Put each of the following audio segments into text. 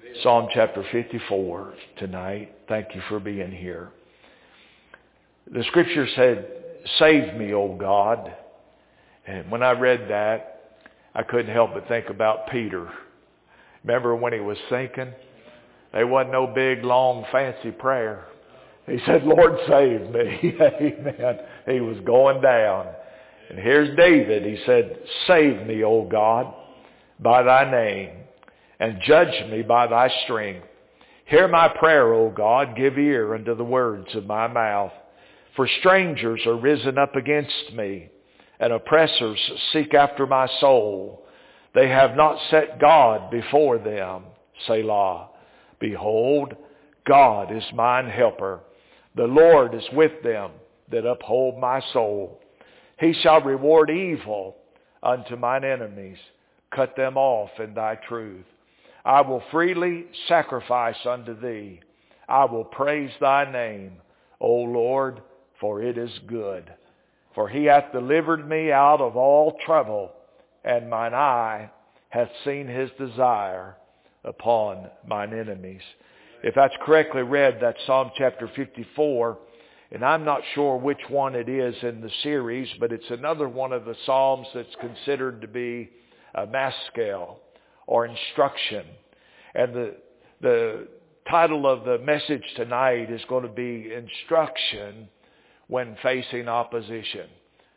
Psalm chapter 54 tonight. Thank you for being here. The scripture said, "Save me, O God." And when I read that, I couldn't help but think about Peter. Remember when he was sinking? There wasn't no big, long, fancy prayer. He said, "Lord, save me." Amen. He was going down. And here's David. He said, "Save me, O God, by thy name, and judge me by thy strength. Hear my prayer, O God. Give ear unto the words of my mouth. For strangers are risen up against me, and oppressors seek after my soul. They have not set God before them. Selah. Behold, God is mine helper. The Lord is with them that uphold my soul. He shall reward evil unto mine enemies. Cut them off in thy truth. I will freely sacrifice unto thee. I will praise thy name, O Lord, for it is good. For he hath delivered me out of all trouble, and mine eye hath seen his desire upon mine enemies." If that's correctly read, that's Psalm chapter 54. And I'm not sure which one it is in the series, but it's another one of the Psalms that's considered to be a maskil, or instruction. And the title of the message tonight is going to be Instruction when Facing Opposition.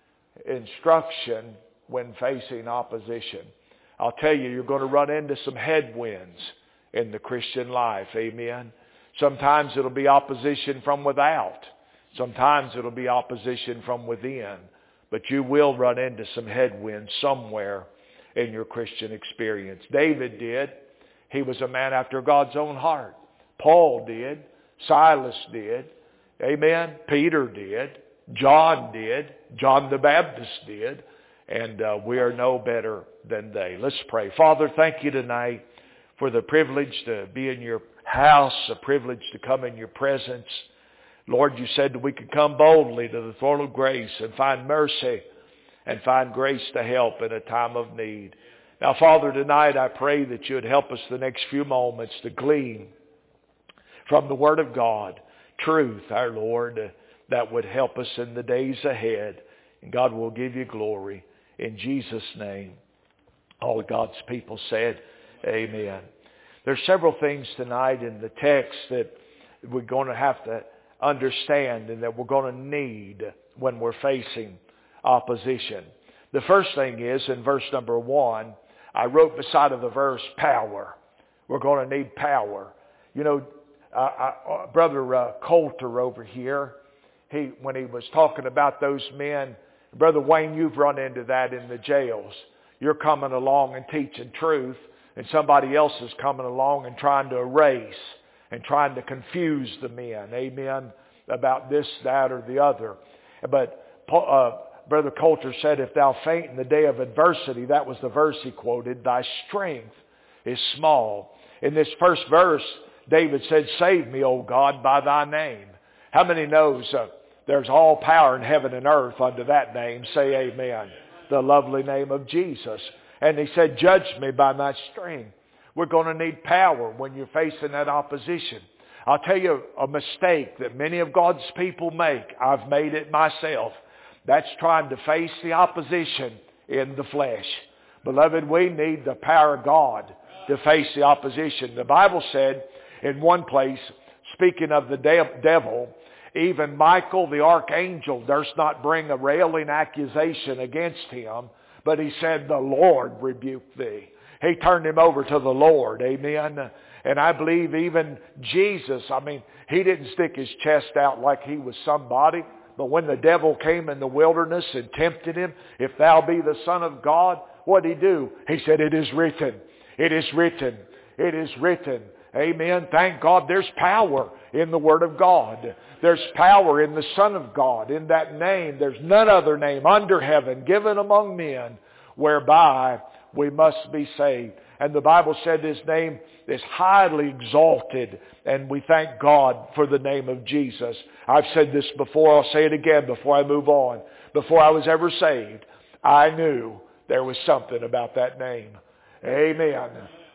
Instruction when facing opposition. I'll tell you, you're going to run into some headwinds in the Christian life. Amen. Sometimes it'll be opposition from without. Sometimes it'll be opposition from within. But you will run into some headwinds somewhere in your Christian experience. David did. He was a man after God's own heart. Paul did. Silas did. Amen. Peter did. John did. John the Baptist did. And we are no better than they. Let's pray. Father, thank you tonight for the privilege to be in your house, a privilege to come in your presence. Lord, you said that we could come boldly to the throne of grace and find mercy and find grace to help in a time of need. Now, Father, tonight I pray that you would help us the next few moments to glean from the Word of God truth, our Lord, that would help us in the days ahead. And God will give you glory. In Jesus' name, all God's people said, amen. There's several things tonight in the text that we're going to have to understand and that we're going to need when we're facing opposition. The first thing is, in verse number 1, I wrote beside of the verse, power. We're going to need power. You know, Brother Coulter over here, when he was talking about those men, Brother Wayne, you've run into that in the jails. You're coming along and teaching truth, and somebody else is coming along and trying to erase and trying to confuse the men, amen, about this, that, or the other. But Brother Coulter said, if thou faint in the day of adversity, that was the verse he quoted, thy strength is small. In this first verse, David said, "Save me, O God, by thy name." How many knows there's all power in heaven and earth under that name? Say amen. The lovely name of Jesus. And he said, "Judge me by my strength." We're going to need power when you're facing that opposition. I'll tell you a mistake that many of God's people make. I've made it myself. That's trying to face the opposition in the flesh. Beloved, we need the power of God to face the opposition. The Bible said in one place, speaking of the devil, even Michael the archangel durst not bring a railing accusation against him, but he said, "The Lord rebuke thee." He turned him over to the Lord. Amen. And I believe even Jesus, he didn't stick his chest out like he was somebody. But when the devil came in the wilderness and tempted him, "If thou be the Son of God," what did he do? He said, "It is written. It is written. It is written." Amen. Thank God there's power in the Word of God. There's power in the Son of God. In that name, there's none other name under heaven given among men whereby we must be saved. And the Bible said His name is highly exalted, and we thank God for the name of Jesus. I've said this before, I'll say it again before I move on. Before I was ever saved, I knew there was something about that name. Amen.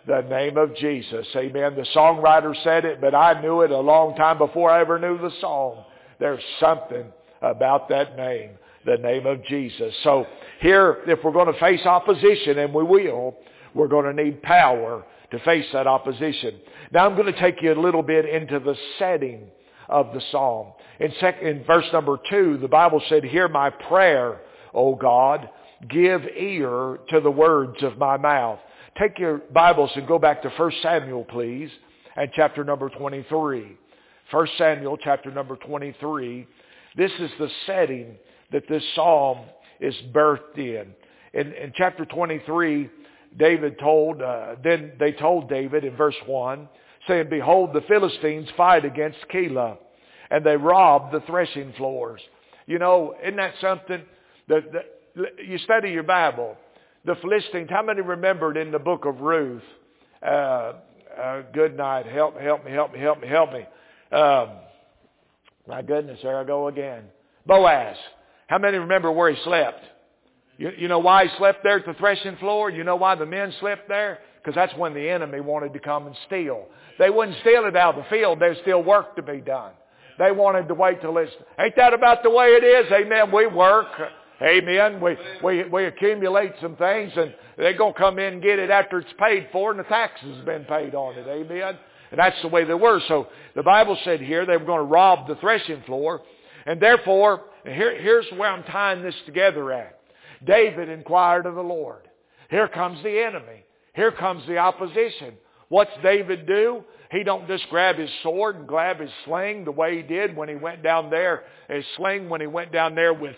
The name of Jesus. Amen. The songwriter said it, but I knew it a long time before I ever knew the song. There's something about that name, the name of Jesus. So here, if we're going to face opposition, and we will, we're going to need power to face that opposition. Now I'm going to take you a little bit into the setting of the psalm. In verse number 2, the Bible said, "Hear my prayer, O God. Give ear to the words of my mouth." Take your Bibles and go back to 1 Samuel, please, and chapter number 23. 1 Samuel, chapter number 23. This is the setting that this psalm is birthed in. In chapter 23, David told, then they told David in verse 1, saying, "Behold, the Philistines fight against Keilah, and they rob the threshing floors." You know, isn't that something? You study your Bible. The Philistines, how many remembered in the book of Ruth? Good night. Help me. My goodness, there I go again. Boaz. How many remember where he slept? You know why he slept there at the threshing floor? You know why the men slept there? Because that's when the enemy wanted to come and steal. They wouldn't steal it out of the field. There's still work to be done. They wanted to wait till it's... Ain't that about the way it is? Amen. We work. Amen. We accumulate some things, and they're going to come in and get it after it's paid for and the taxes have been paid on it. Amen. And that's the way they were. So the Bible said here they were going to rob the threshing floor. And therefore, here's where I'm tying this together at. David inquired of the Lord. Here comes the enemy. Here comes the opposition. What's David do? He don't just grab his sword and grab his sling the way he did when he went down there, his sling when he went down there with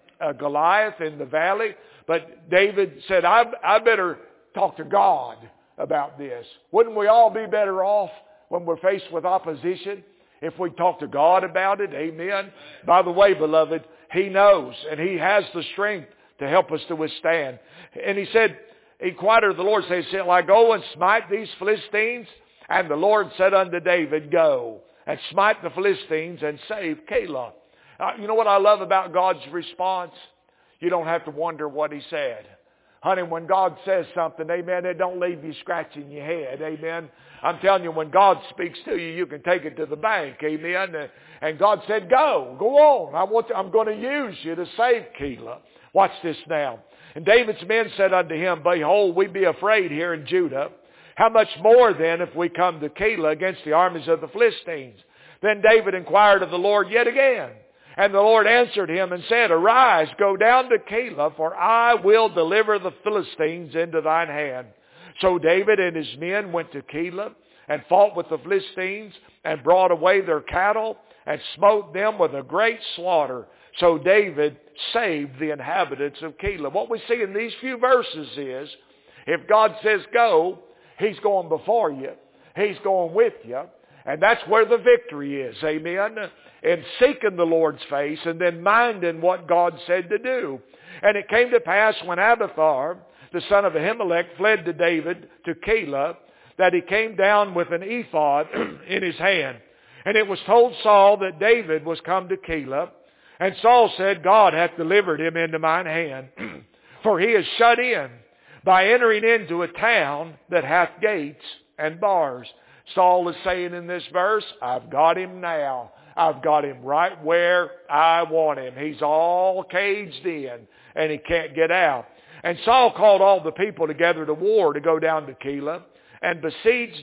Goliath in the valley. But David said, I better talk to God about this. Wouldn't we all be better off when we're faced with opposition if we talk to God about it? Amen. By the way, beloved, He knows and He has the strength to help us to withstand. And he said, he inquired of the Lord, saying, "Shall I go and smite these Philistines?" And the Lord said unto David, "Go and smite the Philistines and save Keilah." You know what I love about God's response? You don't have to wonder what He said. Honey, when God says something, amen, it don't leave you scratching your head, amen. I'm telling you, when God speaks to you, you can take it to the bank, amen. And God said, go on. I'm going to use you to save Keilah. Watch this now. And David's men said unto him, "Behold, we be afraid here in Judah. How much more then if we come to Keilah against the armies of the Philistines?" Then David inquired of the Lord yet again. And the Lord answered him and said, "Arise, go down to Keilah, for I will deliver the Philistines into thine hand." So David and his men went to Keilah and fought with the Philistines and brought away their cattle and smote them with a great slaughter. So David saved the inhabitants of Keilah. What we see in these few verses is, if God says go, He's going before you. He's going with you. And that's where the victory is. Amen. In seeking the Lord's face and then minding what God said to do. And it came to pass when Abiathar, the son of Ahimelech, fled to David to Keilah, that he came down with an ephod in his hand. And it was told Saul that David was come to Keilah. And Saul said, "God hath delivered him into mine hand, for he is shut in by entering into a town that hath gates and bars." Saul is saying in this verse, I've got him now. I've got him right where I want him. He's all caged in and he can't get out. And Saul called all the people together to war to go down to Keilah and besiege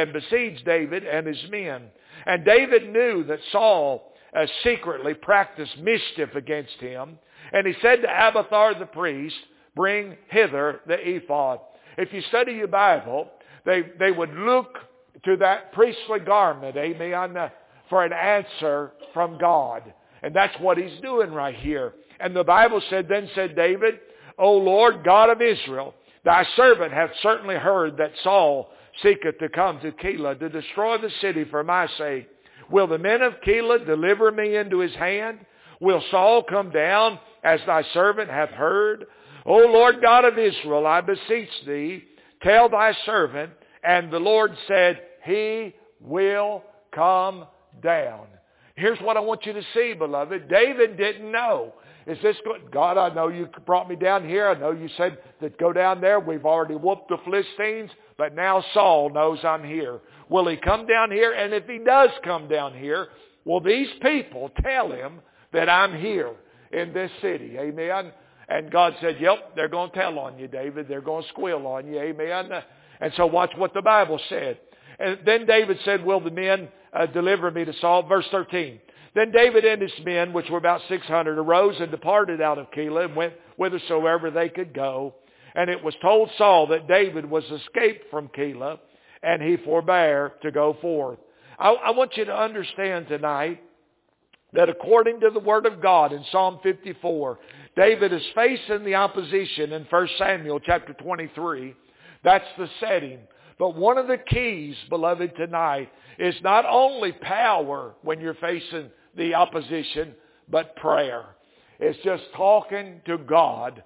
David and his men. And David knew that Saul secretly practiced mischief against him. And he said to Abiathar the priest, "Bring hither the ephod." If you study your Bible, they would look to that priestly garment, amen, for an answer from God. And that's what he's doing right here. And the Bible said, then said David, "O Lord God of Israel, thy servant hath certainly heard that Saul seeketh to come to Keilah to destroy the city for my sake. Will the men of Keilah deliver me into his hand? Will Saul come down as thy servant hath heard? O Lord God of Israel, I beseech thee, tell thy servant." And the Lord said, "He will come down." Here's what I want you to see, beloved. David didn't know. Is this good? God, I know you brought me down here. I know you said that go down there. We've already whooped the Philistines, but now Saul knows I'm here. Will he come down here? And if he does come down here, will these people tell him that I'm here in this city? Amen. And God said, yep, they're going to tell on you, David. They're going to squeal on you. Amen. And so watch what the Bible said. And then David said, will the men deliver me to Saul? Verse 13. Then David and his men, which were about 600, arose and departed out of Keilah and went whithersoever they could go. And it was told Saul that David was escaped from Keilah, and he forbare to go forth. I want you to understand tonight that according to the Word of God in Psalm 54, David is facing the opposition in 1 Samuel chapter 23. That's the setting. But one of the keys, beloved, tonight is not only power when you're facing the opposition, but prayer. It's just talking to God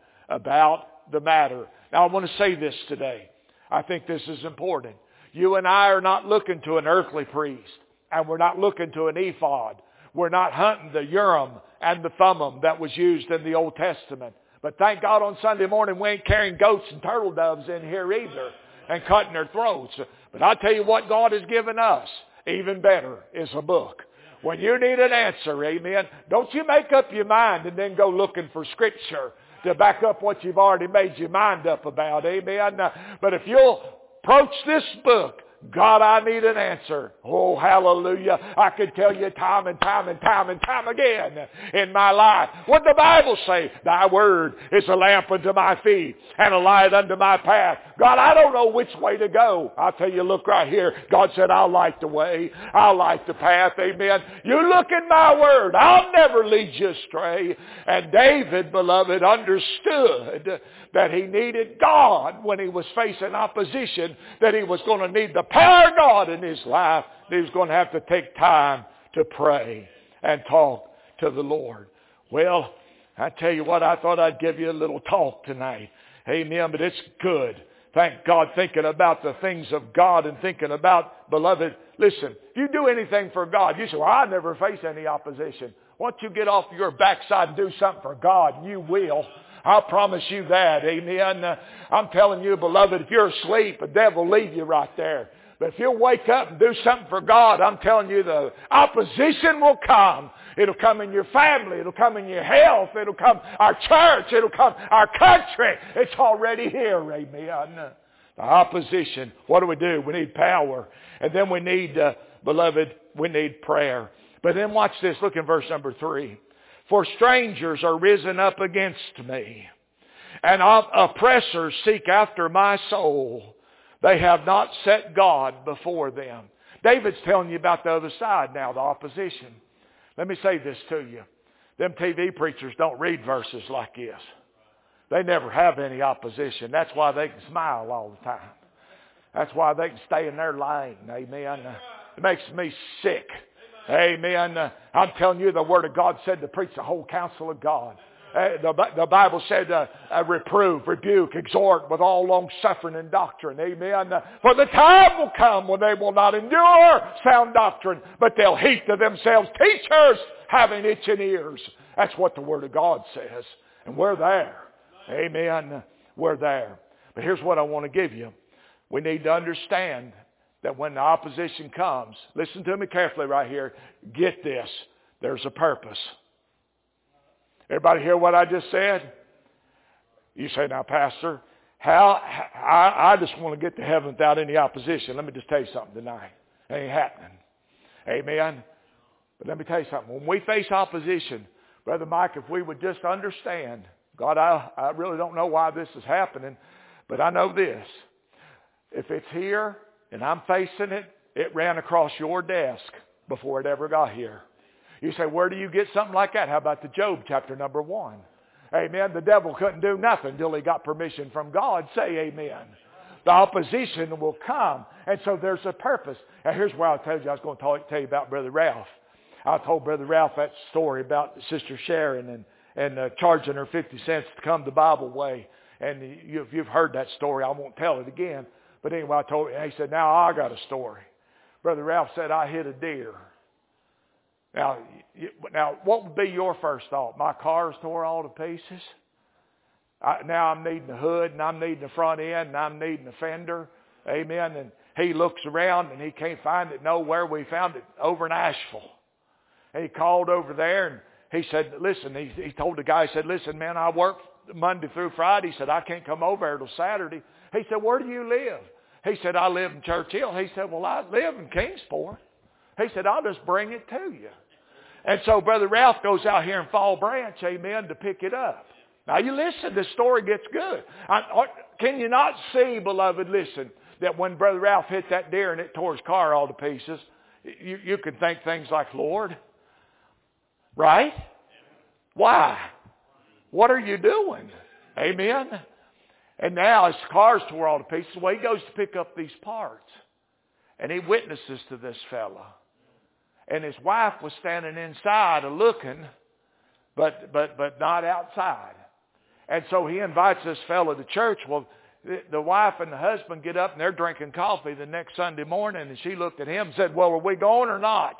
about the matter. Now, I want to say this today. I think this is important. You and I are not looking to an earthly priest, and we're not looking to an ephod. We're not hunting the Urim and the Thummim that was used in the Old Testament. But thank God on Sunday morning we ain't carrying goats and turtle doves in here either and cutting their throats. But I tell you what God has given us, even better, is a book. When you need an answer, amen, don't you make up your mind and then go looking for Scripture to back up what you've already made your mind up about, amen. But if you'll approach this book, God, I need an answer. Oh, hallelujah. I could tell you time and time and time and time again in my life. What the Bible say? Thy word is a lamp unto my feet and a light unto my path. God, I don't know which way to go. I'll tell you, look right here. God said, I'll light the way. I'll light the path. Amen. You look in my word. I'll never lead you astray. And David, beloved, understood that he needed God when he was facing opposition, that he was going to need the power of God in his life, that he was going to have to take time to pray and talk to the Lord. Well, I tell you what, I thought I'd give you a little talk tonight. Amen, but it's good. Thank God, thinking about the things of God and thinking about, beloved, listen, if you do anything for God, you say, well, I never face any opposition. Once you get off your backside and do something for God, you will. I'll promise you that. Amen. I'm telling you, beloved, if you're asleep, the devil will leave you right there. But if you'll wake up and do something for God, I'm telling you, the opposition will come. It'll come in your family. It'll come in your health. It'll come our church. It'll come our country. It's already here. Amen. The opposition. What do? We need power. And then we need, beloved, we need prayer. But then watch this. Look in verse number 3. For strangers are risen up against me, and oppressors seek after my soul. They have not set God before them. David's telling you about the other side now, the opposition. Let me say this to you. Them TV preachers don't read verses like this. They never have any opposition. That's why they can smile all the time. That's why they can stay in their lane. Amen. It makes me sick. Amen. I'm telling you, the Word of God said to preach the whole counsel of God. The Bible said reprove, rebuke, exhort with all long suffering and doctrine. Amen. For the time will come when they will not endure sound doctrine, but they'll heap to themselves teachers having itching ears. That's what the Word of God says. And we're there. Amen. We're there. But here's what I want to give you. We need to understand that when the opposition comes, listen to me carefully right here, get this, there's a purpose. Everybody hear what I just said? You say, now, Pastor, I just want to get to heaven without any opposition. Let me just tell you something tonight. It ain't happening. Amen? But let me tell you something. When we face opposition, Brother Mike, if we would just understand, God, I really don't know why this is happening, but I know this. If it's here, and I'm facing it, it ran across your desk before it ever got here. You say, where do you get something like that? How about the Job chapter number 1? Amen. The devil couldn't do nothing until he got permission from God. Say amen. The opposition will come. And so there's a purpose. And here's where I told you I was going to tell you about Brother Ralph. I told Brother Ralph that story about Sister Sharon and charging her 50 cents to come the Bible way. And if you've heard that story, I won't tell it again. But anyway, I told him, and he said, now I got a story. Brother Ralph said, I hit a deer. Now, what would be your first thought? My car's tore all to pieces. Now I'm needing the hood, and I'm needing the front end, and I'm needing the fender. Amen. And he looks around, and he can't find it nowhere. We found it over in Asheville. And he called over there, and he said, listen, he told the guy, he said, listen, man, I work Monday through Friday. He said, I can't come over there till Saturday. He said, where do you live? He said, I live in Churchill. He said, well, I live in Kingsport. He said, I'll just bring it to you. And so Brother Ralph goes out here in Fall Branch, amen, to pick it up. Now you listen, this story gets good. Can you not see, beloved, listen, that when Brother Ralph hit that deer and it tore his car all to pieces, you can think things like, Lord, right? Why? What are you doing? Amen? And now his car's tore all to pieces. Well, he goes to pick up these parts. And he witnesses to this fella. And his wife was standing inside looking, but not outside. And so he invites this fella to church. Well, the wife and the husband get up and they're drinking coffee the next Sunday morning. And she looked at him and said, well, are we going or not?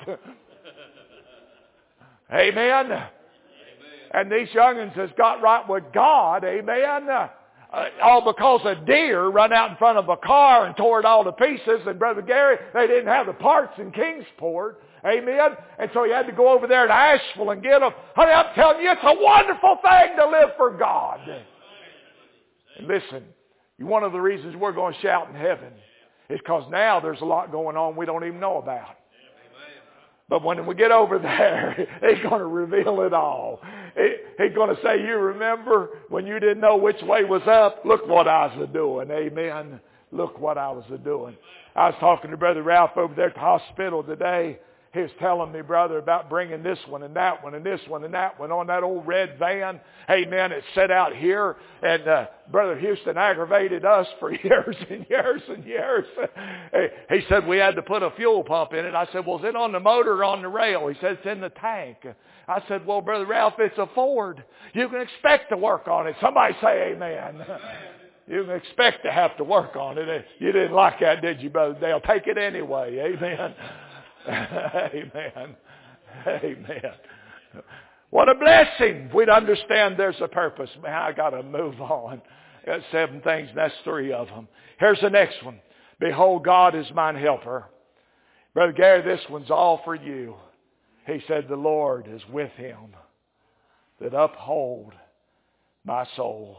Amen. And these young'uns has got right with God. Amen. All because a deer run out in front of a car and tore it all to pieces. And Brother Gary, they didn't have the parts in Kingsport. Amen. And so he had to go over there to Asheville and get them. Honey, I'm telling you, it's a wonderful thing to live for God. And listen, one of the reasons we're going to shout in heaven is because now there's a lot going on we don't even know about. But when we get over there, he's going to reveal it all. He's going to say, you remember when you didn't know which way was up? Look what I was doing. Amen. Look what I was doing. I was talking to Brother Ralph over there at the hospital today. He was telling me, brother, about bringing this one and that one and this one and that one on that old red van. Amen. It's set out here. And Brother Houston aggravated us for years and years and years. He said we had to put a fuel pump in it. I said, well, is it on the motor or on the rail? He said, it's in the tank. I said, well, Brother Ralph, it's a Ford. You can expect to work on it. Somebody say amen. You can expect to have to work on it. You didn't like that, did you, Brother Dale? Take it anyway. Amen. Amen. Amen. What a blessing. We'd understand there's a purpose. Man, I got to move on. Got 7 things, and that's 3 of them. Here's the next one. Behold, God is mine helper. Brother Gary, this one's all for you. He said, the Lord is with him that uphold my soul.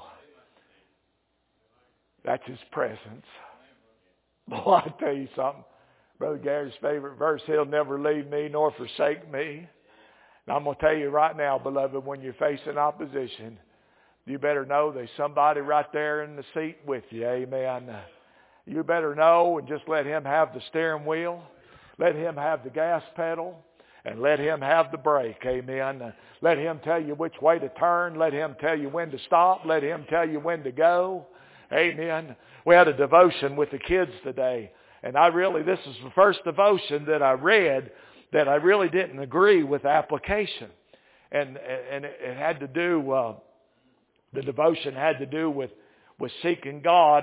That's his presence. Boy, I tell you something. Brother Gary's favorite verse, he'll never leave me nor forsake me. And I'm going to tell you right now, beloved, when you're facing opposition, you better know there's somebody right there in the seat with you. Amen. You better know and just let him have the steering wheel. Let him have the gas pedal. And let him have the brake. Amen. Let him tell you which way to turn. Let him tell you when to stop. Let him tell you when to go. Amen. We had a devotion with the kids today. And this is the first devotion that I read that I really didn't agree with application. And it had to do, the devotion had to do with seeking God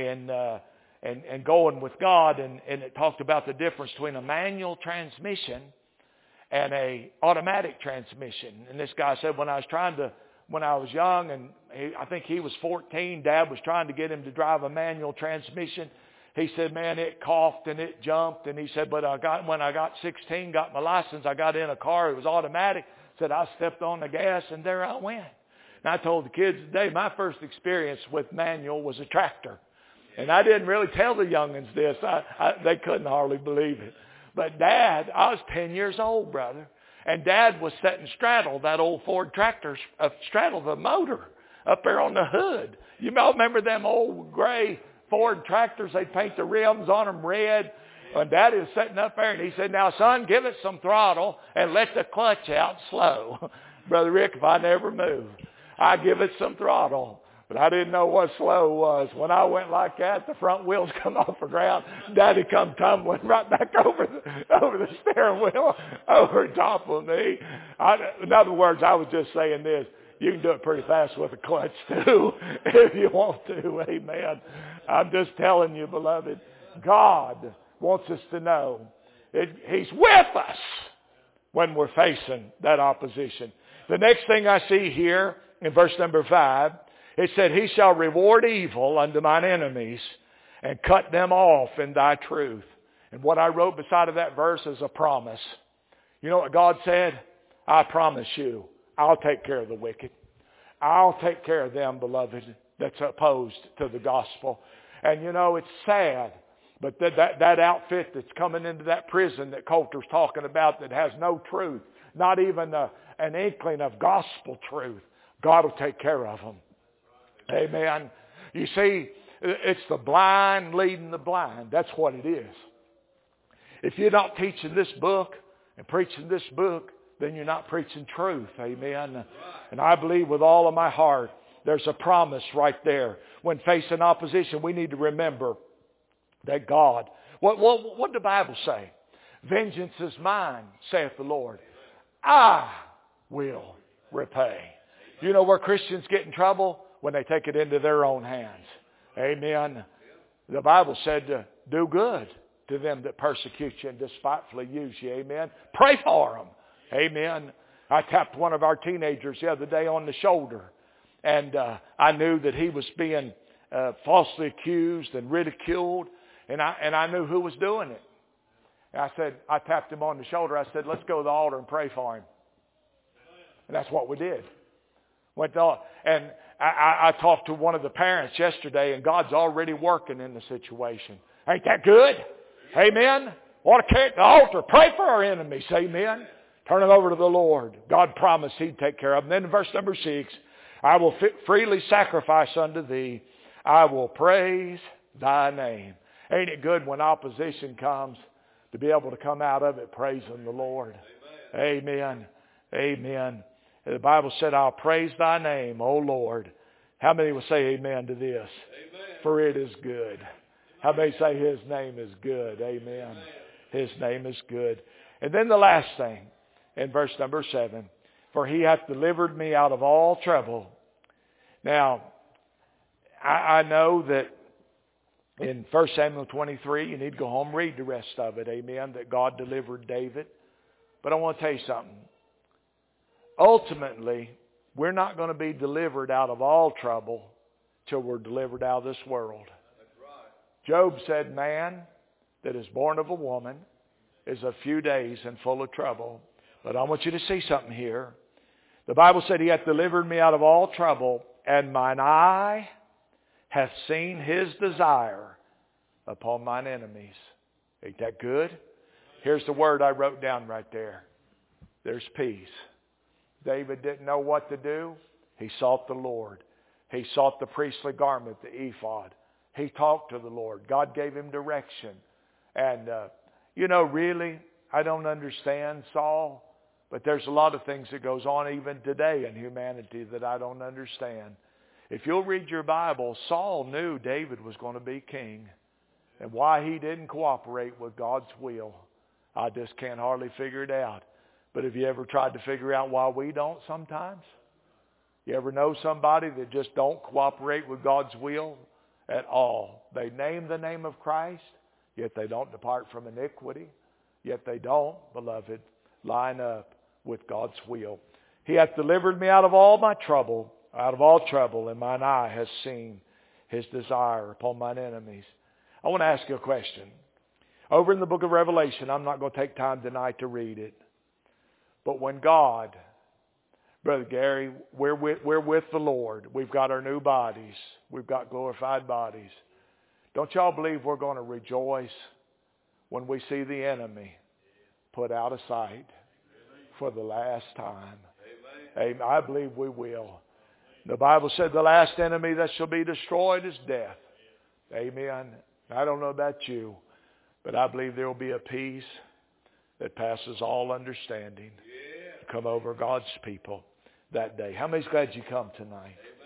and going with God. And it talked about the difference between a manual transmission and a automatic transmission. And this guy said when I was young, and I think he was 14, Dad was trying to get him to drive a manual transmission. He said, man, it coughed and it jumped. And he said, but when I got 16, got my license, I got in a car. It was automatic. Said, I stepped on the gas and there I went. And I told the kids today, my first experience with manual was a tractor. And I didn't really tell the young'uns this. They couldn't hardly believe it. But Dad, I was 10 years old, brother. And Dad was setting straddle, that old Ford tractor, straddle the motor up there on the hood. You all remember them old gray Ford tractors? They'd paint the rims on them red. And Daddy was sitting up there and he said, now son, give it some throttle and let the clutch out slow. Brother Rick, if I never move, I give it some throttle. But I didn't know what slow was. When I went like that, the front wheels come off the ground. Daddy come tumbling right back over the steering wheel, over top of me. In other words, I was just saying this. You can do it pretty fast with a clutch too, if you want to. Amen. I'm just telling you, beloved, God wants us to know He's with us. when we're facing that opposition. The next thing I see here in verse number 5, it said, He shall reward evil unto mine enemies and cut them off in thy truth. And what I wrote beside of that verse is a promise. You know what God said? I promise you, I'll take care of the wicked. I'll take care of them, beloved, that's opposed to the gospel. And you know, it's sad, but that outfit that's coming into that prison that Coulter's talking about that has no truth, not even an inkling of gospel truth, God will take care of them. Amen. You see, it's the blind leading the blind. That's what it is. If you're not teaching this book and preaching this book, then you're not preaching truth. Amen. And I believe with all of my heart, there's a promise right there. When facing opposition, we need to remember that God, what did the Bible say? Vengeance is mine, saith the Lord. I will repay. You know where Christians get in trouble? When they take it into their own hands. Amen. The Bible said to do good to them that persecute you and despitefully use you. Amen. Pray for them. Amen. I tapped one of our teenagers the other day on the shoulder. And I knew that he was being falsely accused and ridiculed. And I knew who was doing it. And I tapped him on the shoulder. I said, let's go to the altar and pray for him. And that's what we did. Went to, and I talked to one of the parents yesterday, and God's already working in the situation. Ain't that good? Amen. Want to carry the altar. Pray for our enemies. Amen. Turn it over to the Lord. God promised He'd take care of them. Then in verse number 6, I will freely sacrifice unto thee. I will praise thy name. Ain't it good when opposition comes to be able to come out of it praising the Lord? Amen. Amen. The Bible said, I'll praise thy name, O Lord. How many will say amen to this? Amen. For it is good. How many say His name is good? Amen. Amen. His name is good. And then the last thing in verse number 7, for He hath delivered me out of all trouble. Now, I know that in 1 Samuel 23, you need to go home and read the rest of it. Amen. That God delivered David. But I want to tell you something. Ultimately, we're not going to be delivered out of all trouble till we're delivered out of this world. Job said, man that is born of a woman is a few days and full of trouble. But I want you to see something here. The Bible said He hath delivered me out of all trouble, and mine eye hath seen His desire upon mine enemies. Ain't that good? Here's the word I wrote down right there. There's peace. David didn't know what to do. He sought the Lord. He sought the priestly garment, the ephod. He talked to the Lord. God gave him direction. And, really, I don't understand Saul, but there's a lot of things that goes on even today in humanity that I don't understand. If you'll read your Bible, Saul knew David was going to be king. And why he didn't cooperate with God's will, I just can't hardly figure it out. But have you ever tried to figure out why we don't sometimes? You ever know somebody that just don't cooperate with God's will at all? They name the name of Christ, yet they don't depart from iniquity. Yet they don't, beloved, line up with God's will. He hath delivered me out of all trouble, and mine eye has seen His desire upon mine enemies. I want to ask you a question. Over in the book of Revelation, I'm not going to take time tonight to read it. But when God, Brother Gary, we're with the Lord. We've got our new bodies. We've got glorified bodies. Don't y'all believe we're going to rejoice when we see the enemy put out of sight for the last time? Amen. I believe we will. The Bible said the last enemy that shall be destroyed is death. Amen. I don't know about you, but I believe there will be a peace that passes all understanding come over God's people that day. How many's glad you come tonight?